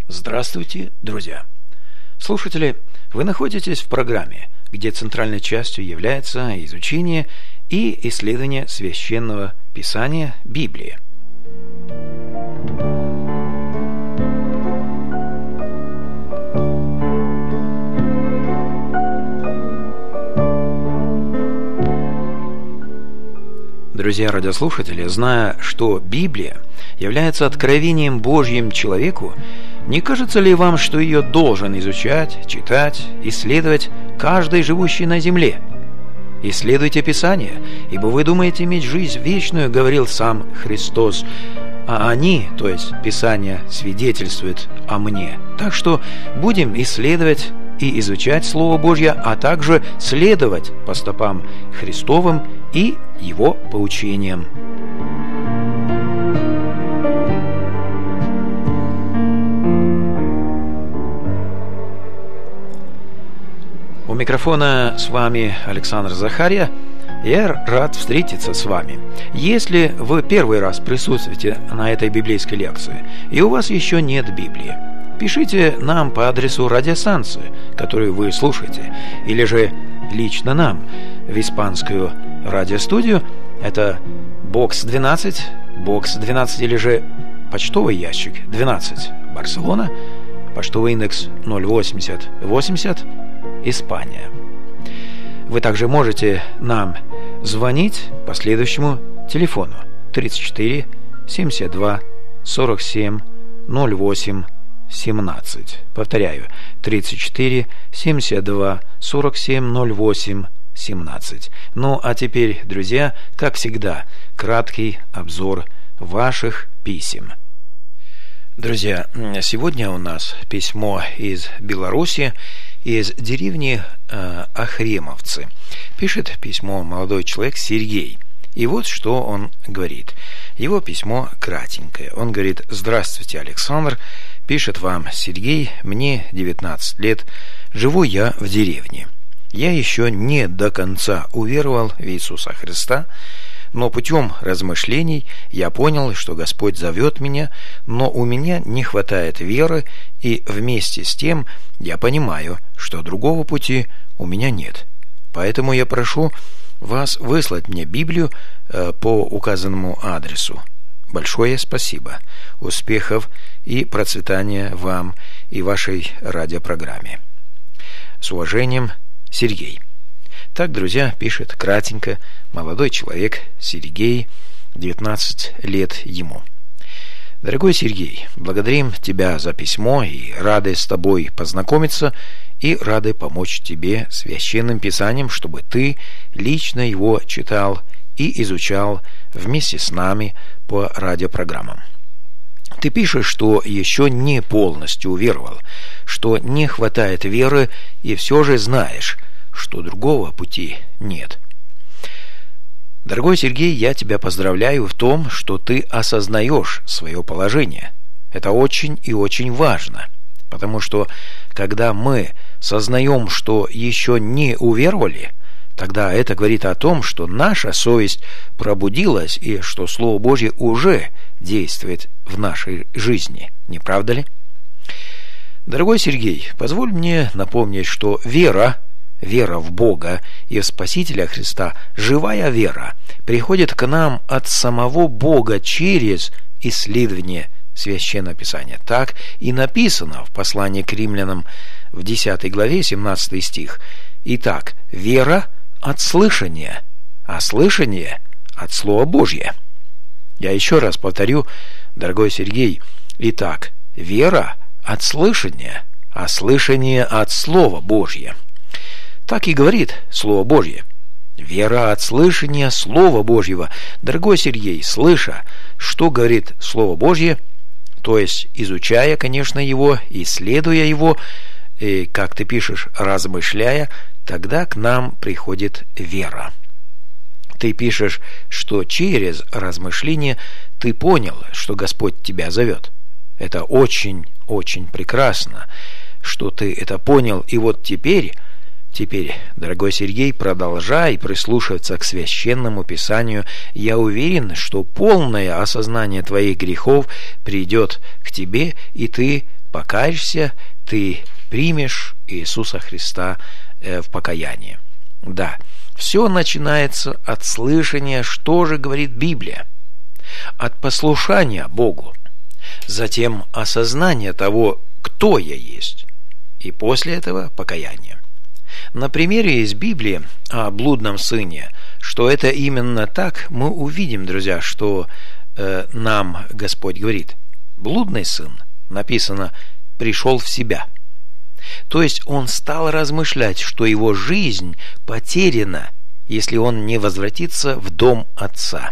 Здравствуйте, друзья! Слушатели, вы находитесь в программе, где центральной частью является изучение и исследование Священного Писания Библии. Друзья радиослушатели, зная, что Библия является откровением Божьим человеку, не кажется ли вам, что ее должен изучать, читать, исследовать каждый живущий на земле? Исследуйте Писание, ибо вы думаете иметь жизнь вечную, говорил сам Христос, а они, то есть Писание, свидетельствуют о мне. Так что будем исследовать и изучать Слово Божье, а также следовать по стопам Христовым и Его поучениям. У микрофона с вами Александр Захарья. Я рад встретиться с вами. Если вы первый раз присутствуете на этой библейской лекции, и у вас еще нет Библии, пишите нам по адресу радиостанции, которую вы слушаете, или же лично нам в испанскую радиостудию. Это бокс 12 или же почтовый ящик 12, Барселона, почтовый индекс 08080, Испания. Вы также можете нам звонить по следующему телефону 34 72 47 08 17. Повторяю, 34 72 47 08 17. Ну а теперь, друзья, как всегда, краткий обзор ваших писем. Друзья, сегодня у нас письмо из Беларуси, из деревни Охремовцы. Пишет письмо молодой человек Сергей. И вот что он говорит. Его письмо кратенькое. Он говорит: «Здравствуйте, Александр. Пишет вам Сергей. Мне 19 лет. Живу я в деревне. Я еще не до конца уверовал в Иисуса Христа, но путем размышлений я понял, что Господь зовет меня, но у меня не хватает веры, и вместе с тем я понимаю, что другого пути у меня нет. Поэтому я прошу вас выслать мне Библию по указанному адресу. Большое спасибо. Успехов и процветания вам и вашей радиопрограмме. С уважением, Сергей». Так, друзья, пишет кратенько молодой человек Сергей, 19 лет ему. Дорогой Сергей, благодарим тебя за письмо и рады с тобой познакомиться и рады помочь тебе священным писанием, чтобы ты лично его читал и изучал вместе с нами по радиопрограммам. Ты пишешь, что еще не полностью уверовал, что не хватает веры, и все же знаешь, что другого пути нет. Дорогой Сергей, я тебя поздравляю в том, что ты осознаешь свое положение. Это очень и очень важно, потому что когда мы сознаем, что еще не уверовали, тогда это говорит о том, что наша совесть пробудилась и что Слово Божье уже действует в нашей жизни. Не правда ли? Дорогой Сергей, позволь мне напомнить, что вера в Бога и в Спасителя Христа, живая вера, приходит к нам от самого Бога через исследование Священного Писания. Так и написано в послании к римлянам в 10 главе 17 стих. Итак, вера от слышания, а слышание от Слова Божьего. Я еще раз повторю, дорогой Сергей. Итак, вера от слышания, а слышание от Слова Божьего. Так и говорит Слово Божье. Вера от слышания Слова Божьего. Дорогой Сергей, слыша, что говорит Слово Божье, то есть изучая, конечно, его, исследуя его, и, как ты пишешь, размышляя, тогда к нам приходит вера. Ты пишешь, что через размышление ты понял, что Господь тебя зовет. Это очень, очень прекрасно, что ты это понял, и вот теперь, дорогой Сергей, продолжай прислушиваться к Священному Писанию. Я уверен, что полное осознание твоих грехов придет к тебе, и ты покаешься, ты примешь Иисуса Христа в покаянии. Да, все начинается от слышания, что же говорит Библия, от послушания Богу, затем осознания того, кто я есть, и после этого покаяние. На примере из Библии о блудном сыне, что это именно так, мы увидим, друзья, что нам Господь говорит: блудный сын, написано, пришел в себя. То есть он стал размышлять, что его жизнь потеряна, если он не возвратится в дом отца.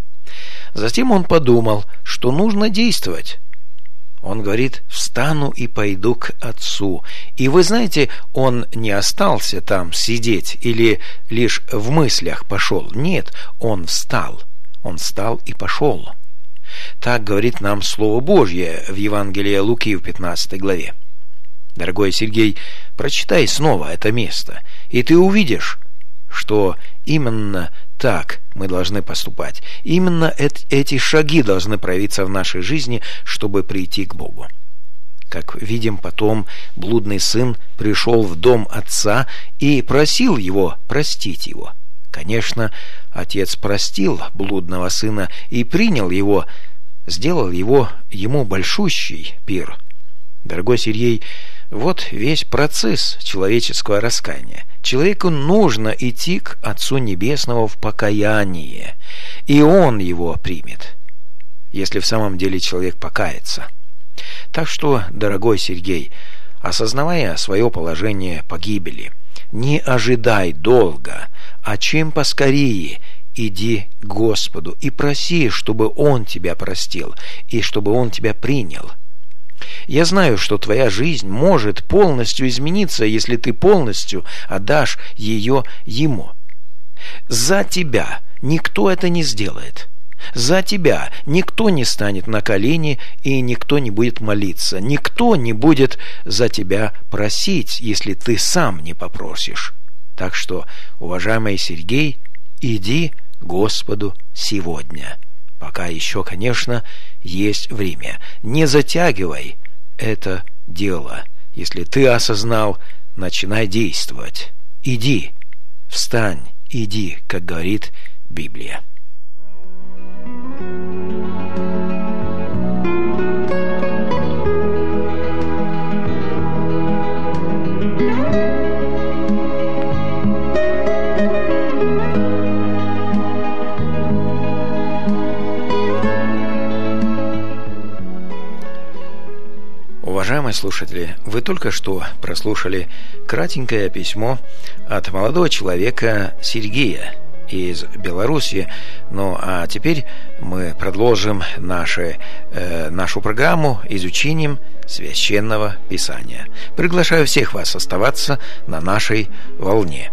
Затем он подумал, что нужно действовать. Он говорит: встану и пойду к отцу. И вы знаете, он не остался там сидеть или лишь в мыслях пошел. Нет, он встал. Он встал и пошел. Так говорит нам Слово Божье в Евангелии Луки в 15 главе. Дорогой Сергей, прочитай снова это место, и ты увидишь, что именно так мы должны поступать. Именно эти шаги должны проявиться в нашей жизни, чтобы прийти к Богу. Как видим, потом блудный сын пришел в дом отца и просил его простить его. Конечно, отец простил блудного сына и принял его, сделал ему большущий пир. Дорогой Сергей, вот весь процесс человеческого раскаяния. Человеку нужно идти к Отцу Небесному в покаяние, и Он его примет, если в самом деле человек покается. Так что, дорогой Сергей, осознавая свое положение погибели, не ожидай долго, а чем поскорее иди к Господу и проси, чтобы Он тебя простил и чтобы Он тебя принял. Я знаю, что твоя жизнь может полностью измениться, если ты полностью отдашь ее Ему. За тебя никто это не сделает. За тебя никто не станет на колени и никто не будет молиться. Никто не будет за тебя просить, если ты сам не попросишь. Так что, уважаемый Сергей, иди к Господу сегодня. Пока еще, конечно, есть время. Не затягивай это дело. Если ты осознал, начинай действовать. Иди, встань, иди, как говорит Библия. Уважаемые слушатели, вы только что прослушали кратенькое письмо от молодого человека Сергея из Беларуси. Ну а теперь мы продолжим нашу программу изучением Священного Писания. Приглашаю всех вас оставаться на нашей волне.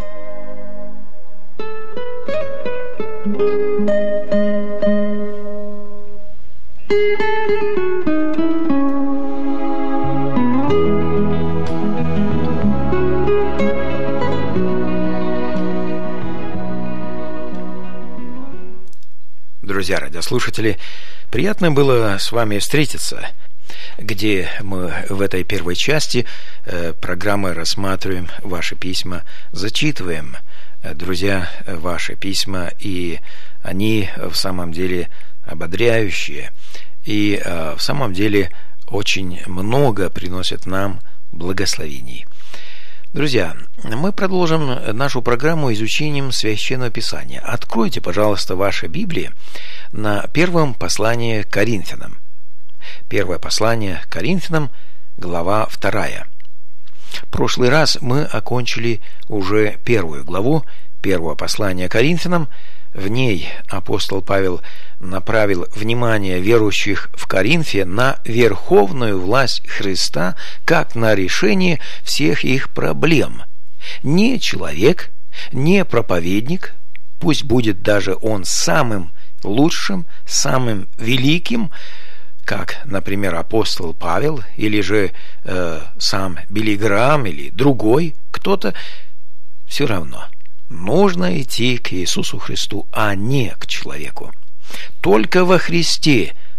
Друзья радиослушатели, приятно было с вами встретиться, где мы в этой первой части программы рассматриваем ваши письма, зачитываем, друзья, ваши письма, и они в самом деле ободряющие, и в самом деле очень много приносят нам благословений. Друзья, мы продолжим нашу программу изучением Священного Писания. Откройте, пожалуйста, ваши Библии на первом послании к Коринфянам. Первое послание к Коринфянам, глава 2. В прошлый раз мы окончили уже первую главу первого послания к Коринфянам. В ней апостол Павел направил внимание верующих в Коринфе на верховную власть Христа, как на решение всех их проблем. Не человек, не проповедник, пусть будет даже он самым лучшим, самым великим, как, например, апостол Павел, или же сам Билли Грахам, или другой кто-то, все равно нужно идти к Иисусу Христу, а не к человеку. Только во Христе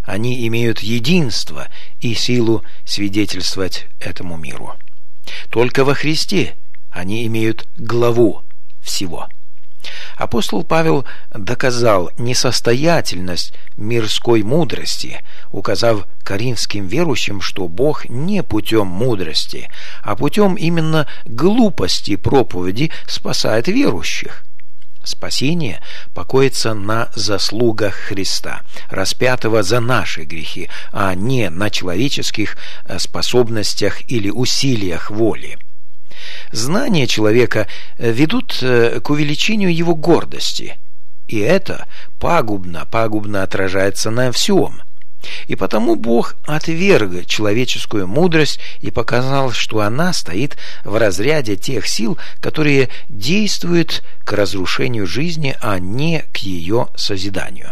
они имеют единство и силу свидетельствовать этому миру. Только во Христе они имеют главу всего. Апостол Павел доказал несостоятельность мирской мудрости, указав коринфским верующим, что Бог не путем мудрости, а путем именно глупости проповеди спасает верующих. Спасение покоится на заслугах Христа, распятого за наши грехи, а не на человеческих способностях или усилиях воли. Знания человека ведут к увеличению его гордости, и это пагубно отражается на всем. И потому Бог отверг человеческую мудрость и показал, что она стоит в разряде тех сил, которые действуют к разрушению жизни, а не к ее созиданию.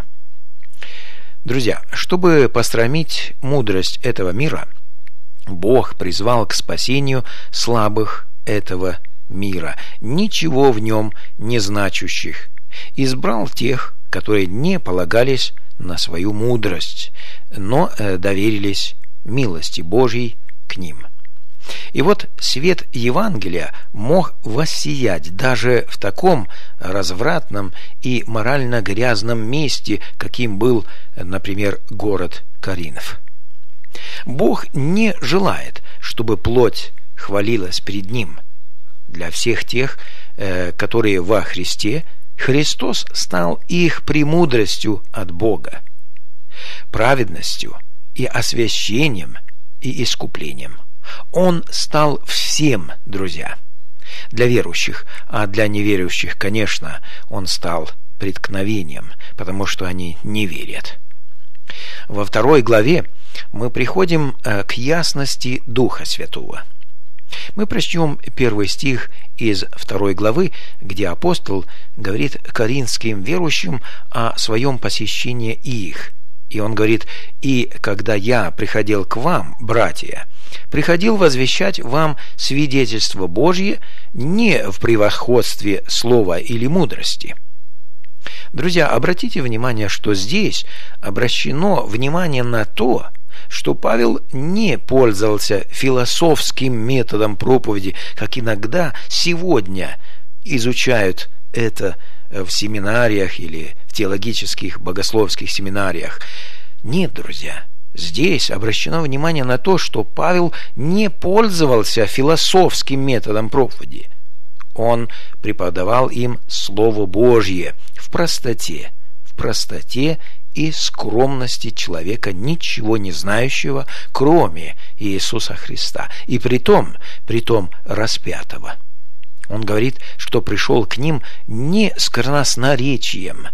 Друзья, чтобы посрамить мудрость этого мира, Бог призвал к спасению слабых этого мира, ничего в нем не значащих, избрал тех, которые не полагались на свою мудрость, но доверились милости Божьей к ним. И вот свет Евангелия мог воссиять даже в таком развратном и морально грязном месте, каким был, например, город Коринф. Бог не желает, чтобы плоть хвалилась перед Ним. Для всех тех, которые во Христе, Христос стал их премудростью от Бога, праведностью и освящением и искуплением. Он стал всем, друзья, для верующих, а для неверующих, конечно, Он стал преткновением, потому что они не верят. Во 2 главе мы приходим к ясности Духа Святого. Мы прочтем 1 стих из 2 главы, где апостол говорит коринфским верующим о своем посещении их. И он говорит: «И когда я приходил к вам, братья, приходил возвещать вам свидетельство Божье не в превосходстве слова или мудрости». Друзья, обратите внимание, что здесь обращено внимание на то, что Павел не пользовался философским методом проповеди, как иногда сегодня изучают это в семинариях или в теологических богословских семинариях. Нет, друзья, здесь обращено внимание на то, что Павел не пользовался философским методом проповеди. Он преподавал им Слово Божье в простоте и скромности человека, ничего не знающего, кроме Иисуса Христа, и притом распятого. Он говорит, что пришел к ним не с красноречием,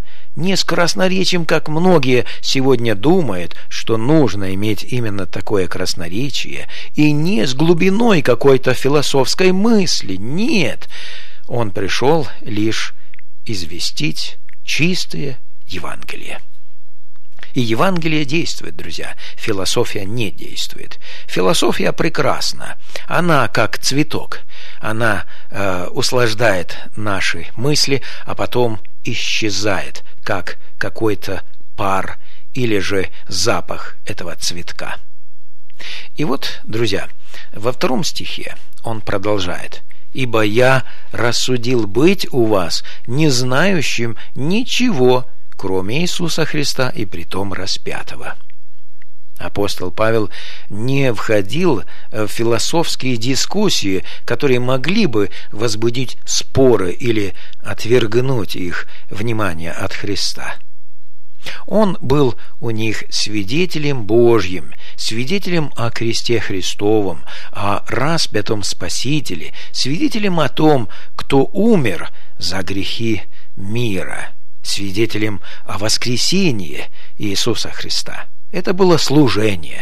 как многие сегодня думают, что нужно иметь именно такое красноречие, и не с глубиной какой-то философской мысли. Нет, он пришел лишь известить чистое Евангелие. И Евангелие действует, друзья. Философия не действует. Философия прекрасна. Она как цветок. Она услаждает наши мысли, а потом исчезает, как какой-то пар или же запах этого цветка. И вот, друзья, во 2 стихе он продолжает: «Ибо я рассудил быть у вас не знающим ничего, кроме Иисуса Христа и притом распятого». Апостол Павел не входил в философские дискуссии, которые могли бы возбудить споры или отвергнуть их внимание от Христа. Он был у них свидетелем Божьим, свидетелем о кресте Христовом, о распятом Спасителе, свидетелем о том, кто умер за грехи мира, свидетелем о воскресении Иисуса Христа. Это было служение,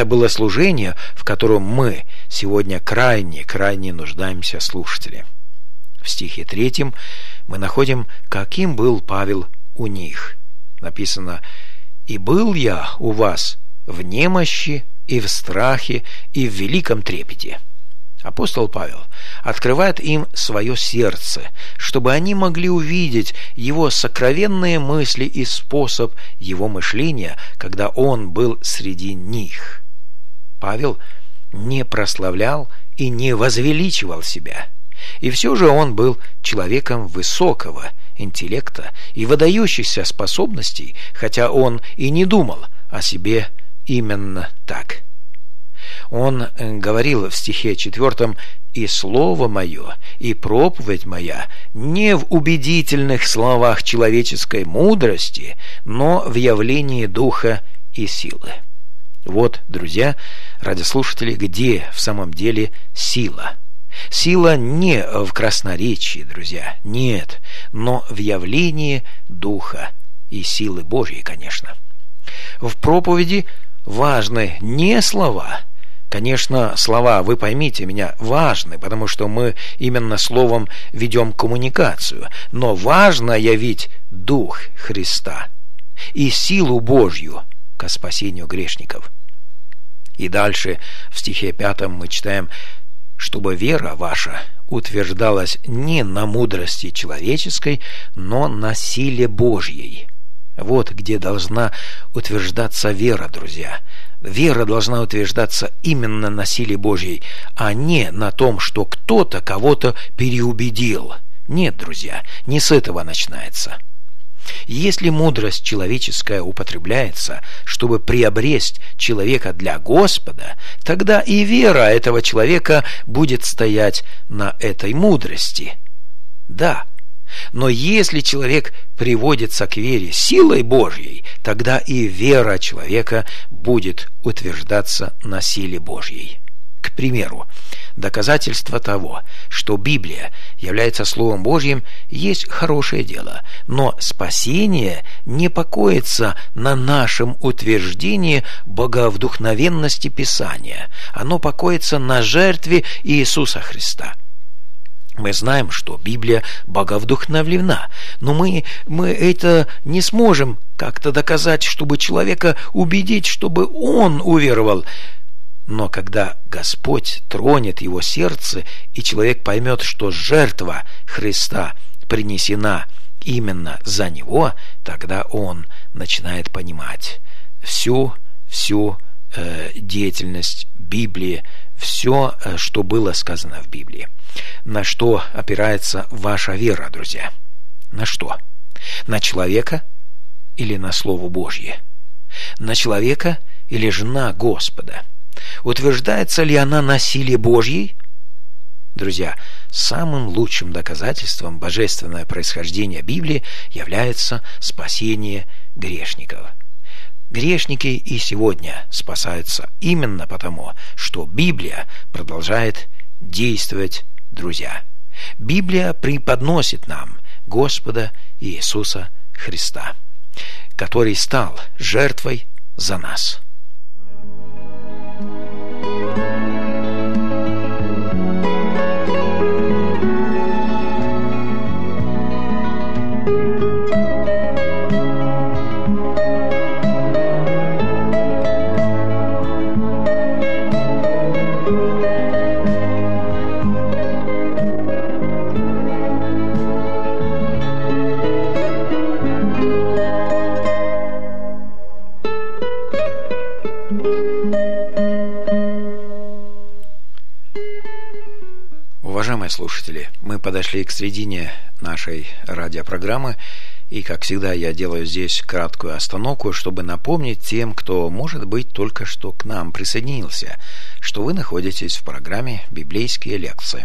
в котором мы сегодня крайне нуждаемся, слушатели. В стихе 3 мы находим, каким был Павел у них. Написано: «И был я у вас в немощи и в страхе и в великом трепете». Апостол Павел открывает им свое сердце, чтобы они могли увидеть его сокровенные мысли и способ его мышления, когда он был среди них. Павел не прославлял и не возвеличивал себя, и все же он был человеком высокого интеллекта и выдающихся способностей, хотя он и не думал о себе именно так. Он говорил в стихе 4: «И слово мое, и проповедь моя не в убедительных словах человеческой мудрости, но в явлении духа и силы». Вот, друзья, радиослушатели, где в самом деле сила? Сила не в красноречии, друзья, нет, но в явлении духа и силы Божьей, конечно. В проповеди важны не слова. Конечно, слова, вы поймите меня, важны, потому что мы именно словом ведем коммуникацию. Но важно явить Дух Христа и силу Божью ко спасению грешников. И дальше в стихе 5 мы читаем: «Чтобы вера ваша утверждалась не на мудрости человеческой, но на силе Божьей». Вот где должна утверждаться вера, друзья. Вера должна утверждаться именно на силе Божьей, а не на том, что кто-то кого-то переубедил. Нет, друзья, не с этого начинается. Если мудрость человеческая употребляется, чтобы приобресть человека для Господа, тогда и вера этого человека будет стоять на этой мудрости. Да. Но если человек приводится к вере силой Божьей, тогда и вера человека будет утверждаться на силе Божьей. К примеру, доказательство того, что Библия является Словом Божьим, есть хорошее дело, но спасение не покоится на нашем утверждении боговдухновенности Писания. Оно покоится на жертве Иисуса Христа. Мы знаем, что Библия боговдухновлена, но мы это не сможем как-то доказать, чтобы человека убедить, чтобы он уверовал. Но когда Господь тронет его сердце, и человек поймет, что жертва Христа принесена именно за него, тогда он начинает понимать всю деятельность Библии, все, что было сказано в Библии. На что опирается ваша вера, друзья? На что? На человека или на Слово Божье? На человека или же на Господа? Утверждается ли она на силе Божьей? Друзья, самым лучшим доказательством божественного происхождения Библии является спасение грешников. Грешники и сегодня спасаются именно потому, что Библия продолжает действовать, друзья. Библия преподносит нам Господа Иисуса Христа, который стал жертвой за нас. Уважаемые слушатели, мы подошли к середине нашей радиопрограммы, и, как всегда, я делаю здесь краткую остановку, чтобы напомнить тем, кто, может быть, только что к нам присоединился, что вы находитесь в программе «Библейские лекции».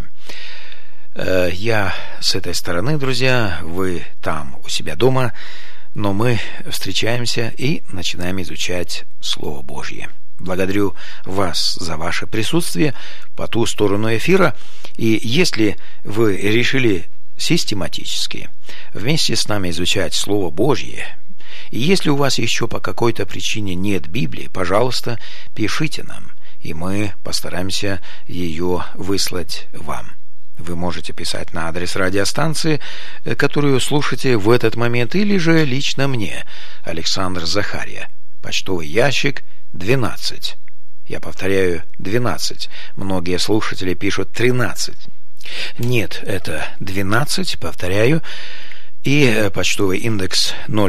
Я с этой стороны, друзья, вы там, у себя дома, но мы встречаемся и начинаем изучать Слово Божье. Благодарю вас за ваше присутствие по ту сторону эфира. И если вы решили систематически вместе с нами изучать Слово Божье, и если у вас еще по какой-то причине нет Библии, пожалуйста, пишите нам, и мы постараемся ее выслать вам. Вы можете писать на адрес радиостанции, которую слушаете в этот момент, или же лично мне, Александр Захария, почтовый ящик 12 Я повторяю, 12. Многие слушатели пишут 13. Нет, это 12, повторяю. И почтовый индекс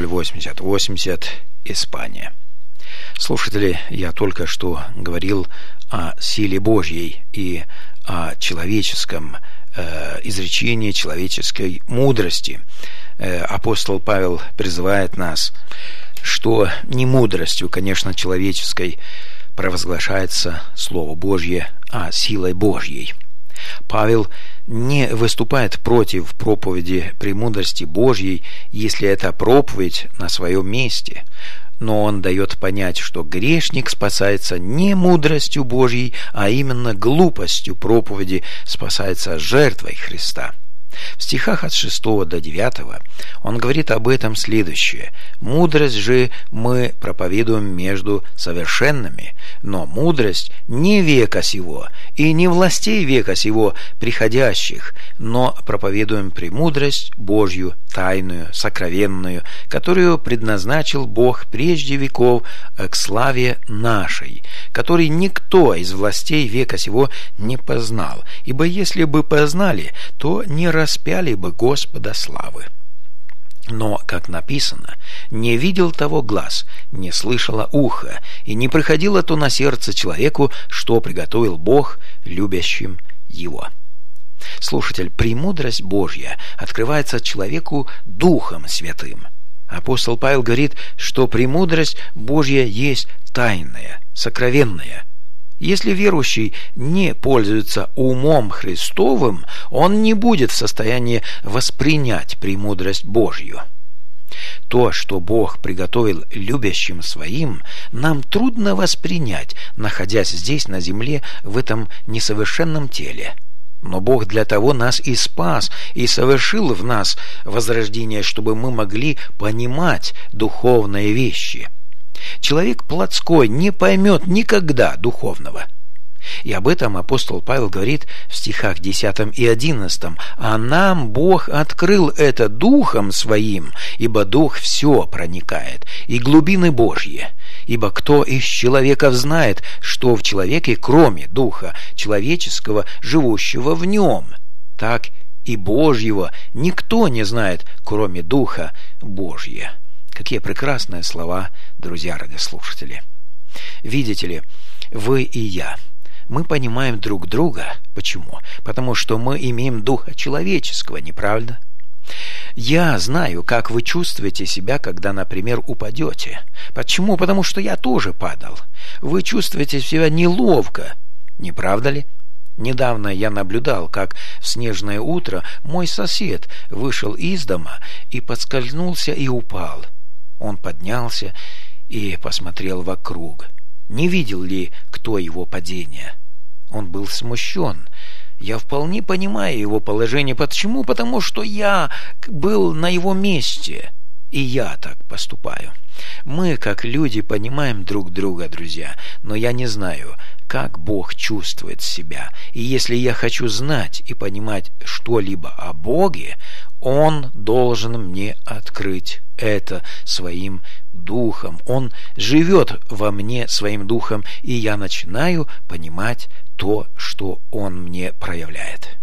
08080, Испания. Слушатели, я только что говорил о силе Божьей и о человеческом изречении, человеческой мудрости. Апостол Павел призывает нас, что не мудростью, конечно, человеческой провозглашается Слово Божье, а силой Божьей. Павел не выступает против проповеди премудрости Божьей, если эта проповедь на своем месте, но он дает понять, что грешник спасается не мудростью Божьей, а именно глупостью проповеди спасается жертвой Христа. В стихах от 6 до 9 он говорит об этом следующее: «Мудрость же мы проповедуем между совершенными, но мудрость не века сего и не властей века сего приходящих, но проповедуем премудрость Божью, тайную, сокровенную, которую предназначил Бог прежде веков к славе нашей, который никто из властей века сего не познал, ибо если бы познали, то не распяли бы Господа славы. Но, как написано, не видел того глаз, не слышало ухо, и не приходило то на сердце человеку, что приготовил Бог любящим его». Слушатель, премудрость Божья открывается человеку Духом Святым. Апостол Павел говорит, что премудрость Божья есть тайная, сокровенная. Если верующий не пользуется умом Христовым, он не будет в состоянии воспринять премудрость Божью. То, что Бог приготовил любящим своим, нам трудно воспринять, находясь здесь на земле в этом несовершенном теле. Но Бог для того нас и спас, и совершил в нас возрождение, чтобы мы могли понимать духовные вещи. Человек плотской не поймет никогда духовного. И об этом апостол Павел говорит в стихах 10 и 11. «А нам Бог открыл это Духом Своим, ибо Дух все проникает, и глубины Божьи. Ибо кто из человеков знает, что в человеке, кроме Духа человеческого, живущего в нем? Так и Божьего никто не знает, кроме Духа Божьего». Какие прекрасные слова, друзья радиослушатели. Видите ли, вы и я, мы понимаем друг друга. Почему? Потому что мы имеем духа человеческого, не правда? Я знаю, как вы чувствуете себя, когда, например, упадете. Почему? Потому что я тоже падал. Вы чувствуете себя неловко, не правда ли? Недавно я наблюдал, как в снежное утро мой сосед вышел из дома и подскользнулся и упал. Он поднялся и посмотрел вокруг. Не видел ли кто его падения? Он был смущен. Я вполне понимаю его положение. Почему? Потому что я был на его месте, и я так поступаю. Мы, как люди, понимаем друг друга, друзья, но я не знаю, как Бог чувствует себя. И если я хочу знать и понимать что-либо о Боге, Он должен мне открыть это своим духом. Он живет во мне своим духом, и я начинаю понимать то, что Он мне проявляет.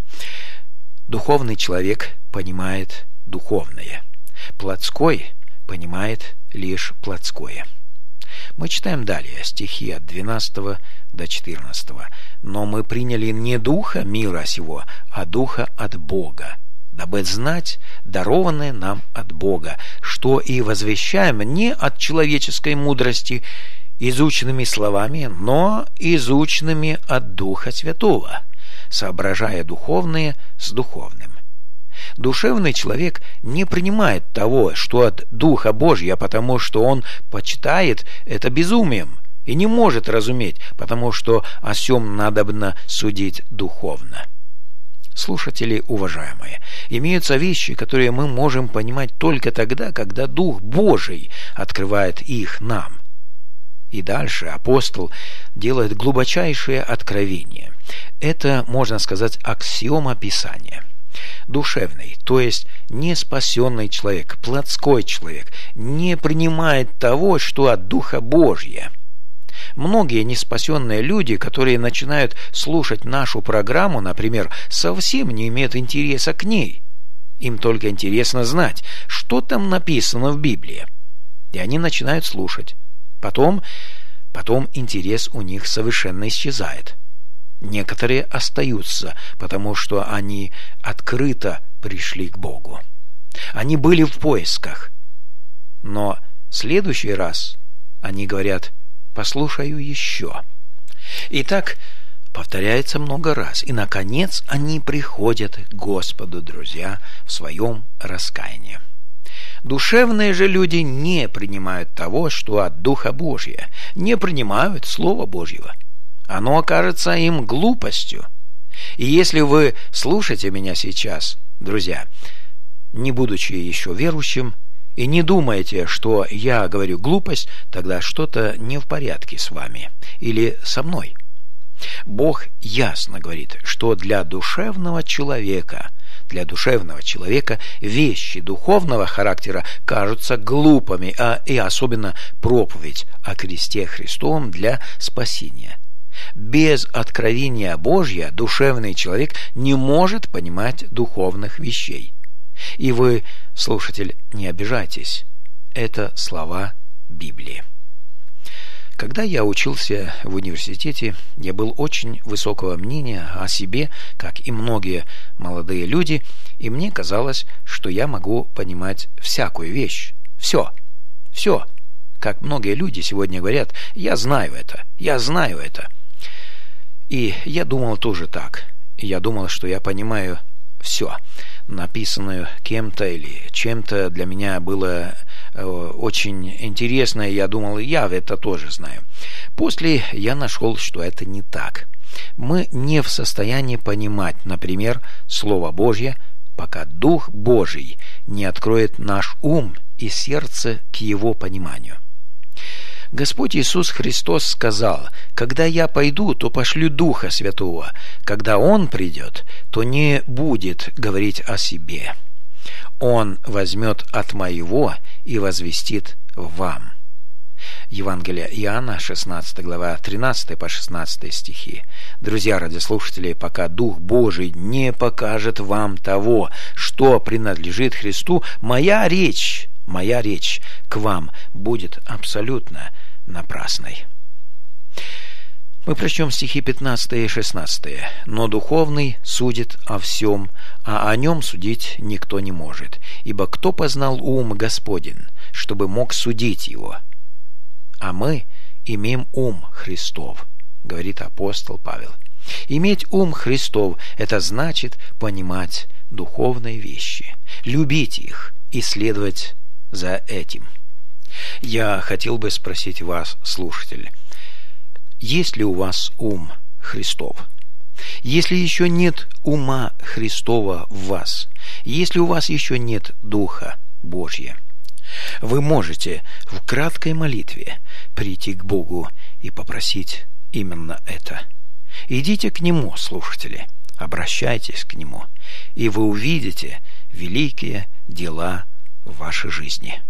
Духовный человек понимает духовное. Плотской понимает лишь плотское. Мы читаем далее стихи от 12 до 14. «Но мы приняли не духа мира сего, а духа от Бога, дабы знать дарованное нам от Бога, что и возвещаем не от человеческой мудрости, изученными словами, но изученными от Духа Святого, соображая духовное с духовным». Душевный человек не принимает того, что от Духа Божьего, потому что он почитает это безумием и не может разуметь, потому что о сем надобно судить духовно. Слушатели уважаемые, имеются вещи, которые мы можем понимать только тогда, когда Дух Божий открывает их нам. И дальше апостол делает глубочайшее откровение. Это, можно сказать, аксиома Писания. Душевный, то есть неспасенный человек, плотской человек, не принимает того, что от Духа Божия. Многие неспасенные люди, которые начинают слушать нашу программу, например, совсем не имеют интереса к ней. Им только интересно знать, что там написано в Библии. И они начинают слушать. Потом интерес у них совершенно исчезает. Некоторые остаются, потому что они открыто пришли к Богу. Они были в поисках. Но в следующий раз они говорят: «Послушаю еще». И так повторяется много раз. И, наконец, они приходят к Господу, друзья, в своем раскаянии. Душевные же люди не принимают того, что от Духа Божия, не принимают Слова Божьего. Оно окажется им глупостью. И если вы слушаете меня сейчас, друзья, не будучи еще верующим, и не думаете, что я говорю глупость, тогда что-то не в порядке с вами или со мной. Бог ясно говорит, что для душевного человека вещи духовного характера кажутся глупыми, и особенно проповедь о кресте Христовом для спасения. Без откровения Божьего душевный человек не может понимать духовных вещей. И вы, слушатель, не обижайтесь. Это слова Библии. Когда я учился в университете, я был очень высокого мнения о себе, как и многие молодые люди, и мне казалось, что я могу понимать всякую вещь. Все. Как многие люди сегодня говорят: я знаю это. И я думал тоже так. Я думал, что я понимаю все. Написанное кем-то или чем-то для меня было очень интересно, и я думал, я это тоже знаю. После я нашел, что это не так. Мы не в состоянии понимать, например, Слово Божье, пока Дух Божий не откроет наш ум и сердце к его пониманию. Господь Иисус Христос сказал: «Когда я пойду, то пошлю Духа Святого. Когда Он придет, то не будет говорить о себе. Он возьмет от моего и возвестит вам». Евангелие Иоанна, 16 глава, 13 по 16 стихи. Друзья радиослушатели, пока Дух Божий не покажет вам того, что принадлежит Христу, моя речь к вам будет абсолютно напрасной. Мы прочтем стихи 15 и 16. «Но духовный судит о всем, а о нем судить никто не может. Ибо кто познал ум Господень, чтобы мог судить его? А мы имеем ум Христов», говорит апостол Павел. Иметь ум Христов – это значит понимать духовные вещи, любить их и следовать за этим. Я хотел бы спросить вас, слушатель, есть ли у вас ум Христов? Если еще нет ума Христова в вас, если у вас еще нет Духа Божия, вы можете в краткой молитве прийти к Богу и попросить именно это. Идите к Нему, слушатели, обращайтесь к Нему, и вы увидите великие дела в вашей жизни.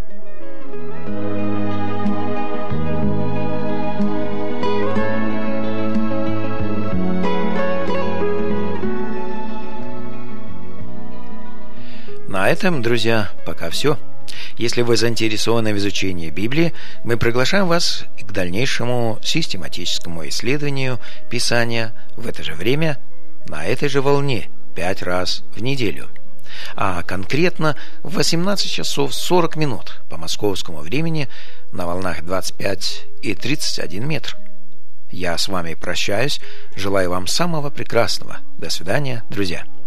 На этом, друзья, пока все. Если вы заинтересованы в изучении Библии, мы приглашаем вас к дальнейшему систематическому исследованию Писания в это же время, на этой же волне, 5 раз в неделю. А конкретно в 18 часов 40 минут по московскому времени на волнах 25 и 31 метр. Я с вами прощаюсь, желаю вам самого прекрасного. До свидания, друзья.